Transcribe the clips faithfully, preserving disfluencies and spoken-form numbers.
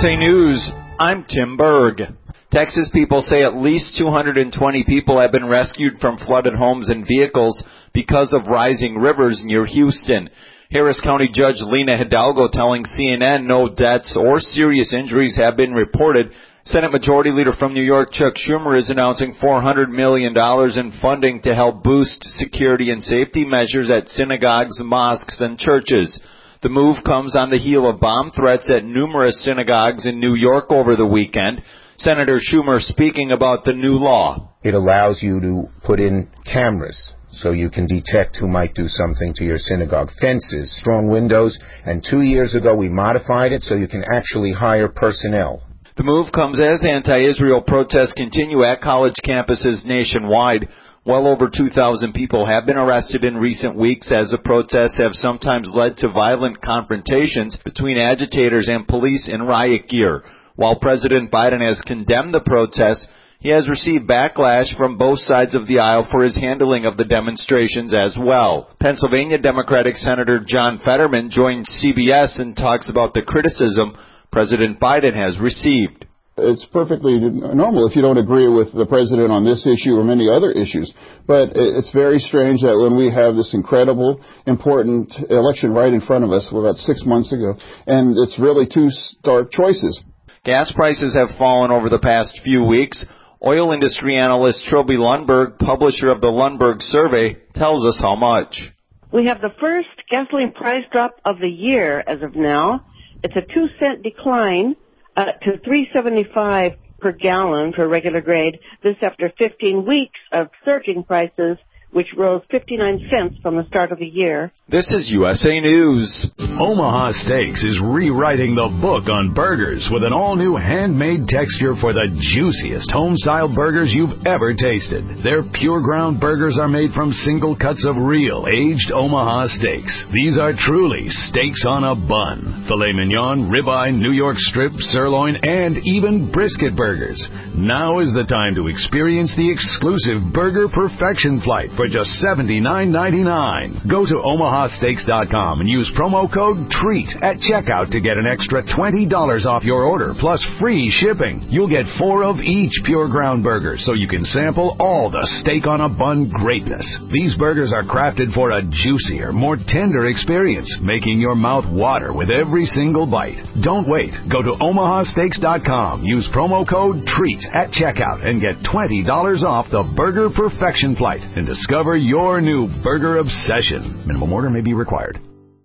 S A News, I'm Tim Berg. Texas people say at least two hundred twenty people have been rescued from flooded homes and vehicles because of rising rivers near Houston. Harris County Judge Lena Hidalgo telling C N N no deaths or serious injuries have been reported. Senate Majority Leader from New York, Chuck Schumer, is announcing four hundred million dollars in funding to help boost security and safety measures at synagogues, mosques, and churches. The move comes on the heel of bomb threats at numerous synagogues in New York over the weekend. Senator Schumer speaking about the new law. It allows you to put in cameras so you can detect who might do something to your synagogue. Fences, strong windows, and two years ago we modified it so you can actually hire personnel. The move comes as anti-Israel protests continue at college campuses nationwide. Well over two thousand people have been arrested in recent weeks as the protests have sometimes led to violent confrontations between agitators and police in riot gear. While President Biden has condemned the protests, he has received backlash from both sides of the aisle for his handling of the demonstrations as well. Pennsylvania Democratic Senator John Fetterman joined C B S and talks about the criticism President Biden has received. It's perfectly normal if you don't agree with the president on this issue or many other issues. But it's very strange that when we have this incredible, important election right in front of us, about six months ago, and it's really two stark choices. Gas prices have fallen over the past few weeks. Oil industry analyst Trilby Lundberg, publisher of the Lundberg Survey, tells us how much. We have the first gasoline price drop of the year as of now. It's a two cent decline uh, to three seventy-five per gallon for regular grade. This after fifteen weeks of surging prices, which rose fifty-nine cents from the start of the year. This is U S A News. Omaha Steaks is rewriting the book on burgers with an all-new handmade texture for the juiciest home-style burgers you've ever tasted. Their pure ground burgers are made from single cuts of real, aged Omaha steaks. These are truly steaks on a bun. Filet mignon, ribeye, New York strip, sirloin, and even brisket burgers. Now is the time to experience the exclusive Burger Perfection Flight for just seventy-nine ninety-nine. Go to omaha steaks dot com and use promo code TREAT at checkout to get an extra twenty dollars off your order, plus free shipping. You'll get four of each pure ground burger, so you can sample all the steak on a bun greatness. These burgers are crafted for a juicier, more tender experience, making your mouth water with every single bite. Don't wait. Go to omaha steaks dot com, use promo code TREAT at checkout, and get twenty dollars off the Burger Perfection Flight and discover your new burger obsession. Minimum order may be required.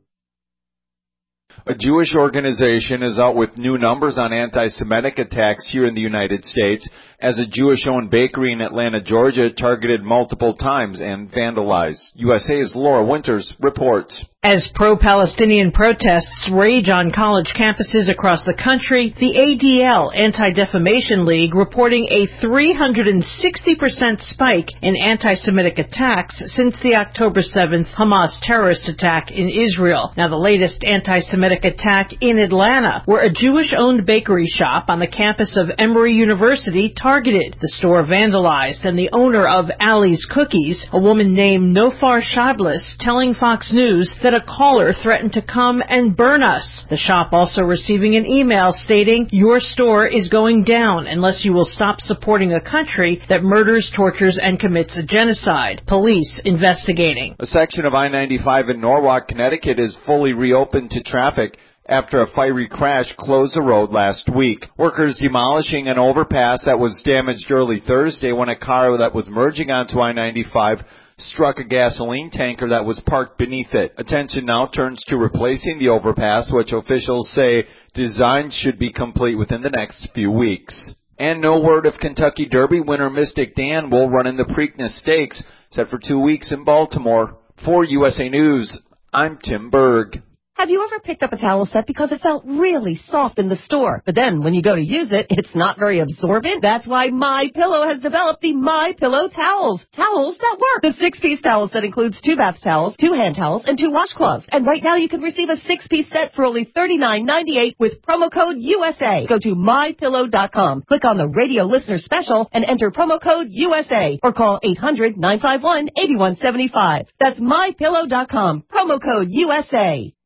A Jewish organization is out with new numbers on anti-Semitic attacks here in the United States, as a Jewish-owned bakery in Atlanta, Georgia, targeted multiple times and vandalized. U S A's Laura Winters reports. As pro-Palestinian protests rage on college campuses across the country, the A D L, Anti-Defamation League, reporting a three hundred sixty percent spike in anti-Semitic attacks since the October seventh Hamas terrorist attack in Israel. Now, the latest anti-Semitic attack in Atlanta, where a Jewish-owned bakery shop on the campus of Emory University targeted. The store vandalized, and the owner of Ali's Cookies, a woman named Nofar Shablis, telling Fox News that a caller threatened to come and burn us. The shop also receiving an email stating, "Your store is going down unless you will stop supporting a country that murders, tortures, and commits a genocide." Police investigating. A section of I ninety-five in Norwalk, Connecticut is fully reopened to traffic after a fiery crash closed the road last week. Workers demolishing an overpass that was damaged early Thursday when a car that was merging onto I ninety-five struck a gasoline tanker that was parked beneath it. Attention now turns to replacing the overpass, which officials say design should be complete within the next few weeks. And no word if Kentucky Derby winner Mystic Dan will run in the Preakness Stakes, set for two weeks in Baltimore. For U S A News, I'm Tim Berg. Have you ever picked up a towel set because it felt really soft in the store, but then when you go to use it, it's not very absorbent? That's why MyPillow has developed the MyPillow towels. Towels that work. The six-piece towel set includes two bath towels, two hand towels, and two washcloths. And right now you can receive a six-piece set for only thirty-nine ninety-eight with promo code U S A. Go to my pillow dot com, click on the radio listener special, and enter promo code U S A, or call eight hundred nine five one eight one seven five. That's my pillow dot com, promo code U S A.